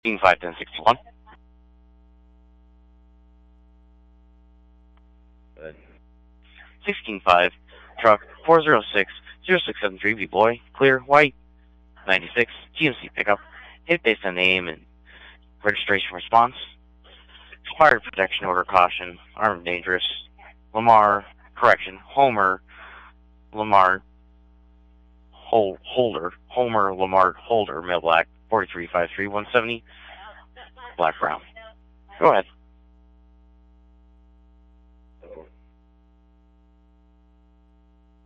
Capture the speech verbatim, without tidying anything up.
five ten sixty-one. Good. sixteen five, truck four zero six zero six seven three, V-Boy, clear, white, ninety-six, G M C pickup, hit based on name and registration response, expired protection order caution, armed and dangerous, Lamar, correction, Homer, Lamar, Hol Holder, Homer, Lamar, Holder, male black, forty-three five three one seventy, black brown. Go ahead.